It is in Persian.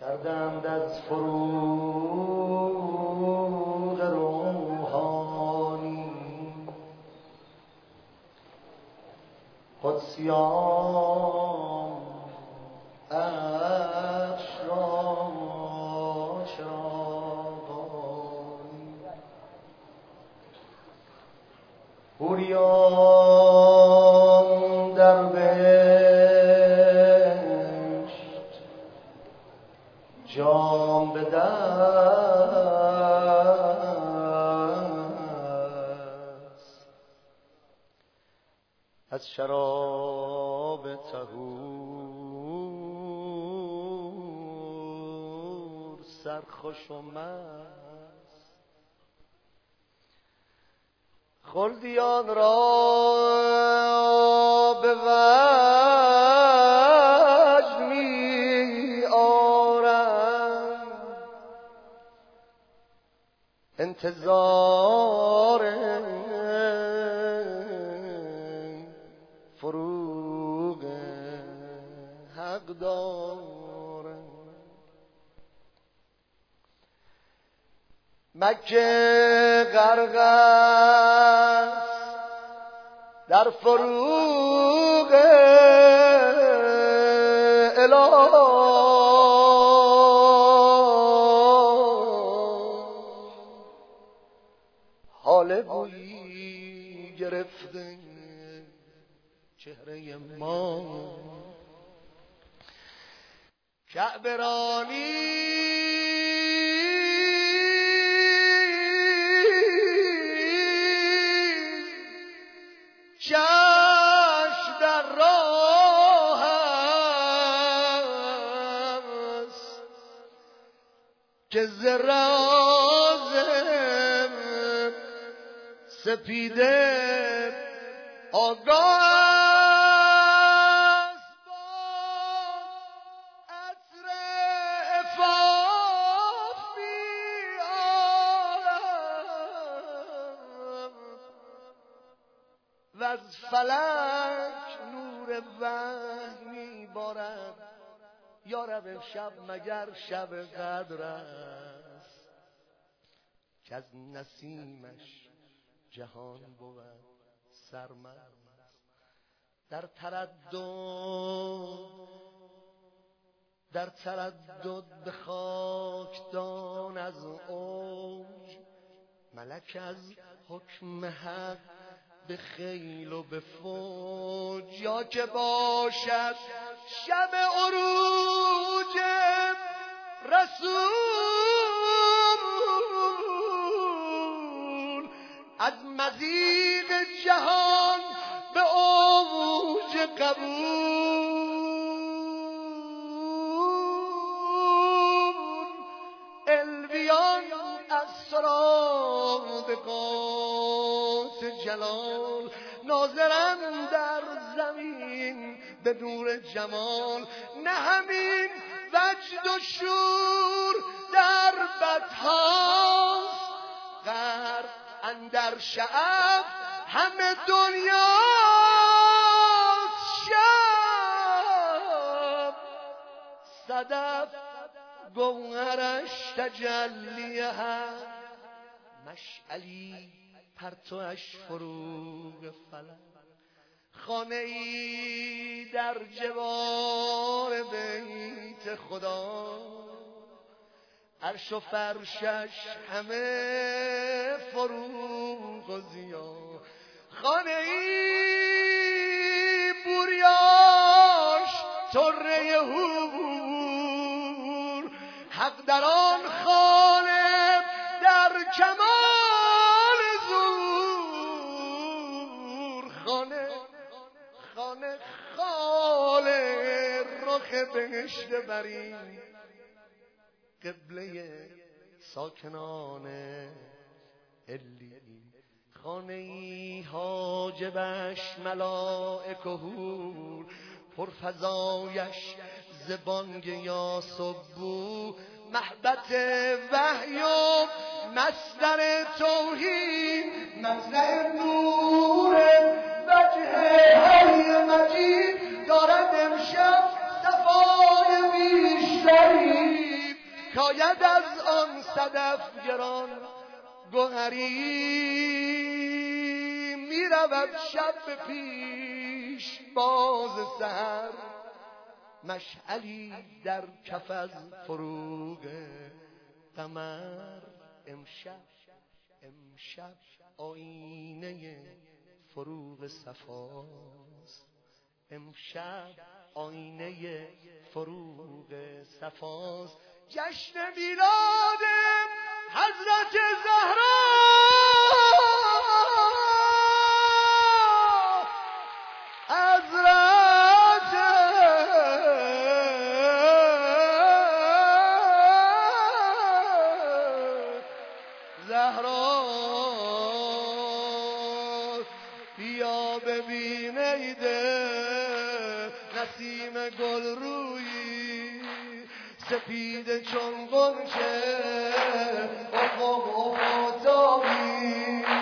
کردند از فروغ روحانی قدسیان عرش را چراغانی حوریان در بهشت جام به دست از شراب طهور سرخوش و مست خلدیان را به وجد می آرند انتظار فروغ حق دارند. مکه غرق است در فروغ اله حال بویی گرفته چهره ما کعبه رانی چشم در راه است که ز راز سپیده آگاه است با عطر عفاف می آرد و از فلک نور وحی می بارد. یارب امشب مگر شب قدر است که از نسیمش جهان بود سرمست. در تردد به خاکدان از اوج ملک از حکم حق به خیل و به فوج یا که باشد شب عروج رسول از مضیق جهان به اوج قبول الویان از سرادقات جلال ناظرند در زمین به نور جمال. نه همین وجد و شور در بدهاست غرق اندر شعب همه دنیا شب صدف گوهرش تجلی هست مشعلی پرتوش فروغ فلک خانه ای در جوار بیت خدا عرش و فرشش همه فروغ و ضیا خانه ای بوریاش طره حور حق در آن خانه در کمال زور خانه رخ بهشت برین قبله ساکنان علیین خانه ای حاجبش ملائک و حور پرفضایش زبانگ یا صبو محبت وحی و مصدر توحید مصدر نور وجه حی مجید دارد امشب صفای بیشتری حکایت از آن صدف گران گوهری می رود شب به پیش باز سحر، مشعلی در کف از فروغ قمر. امشب آینه فروغ صفاست، امشب آینه فروغ صفاست. جشن میلاد حضرت زهرا، حضرت زهرا. بیا ببینید نسیم گل رویی سپید چون غنچه افق آفتابی.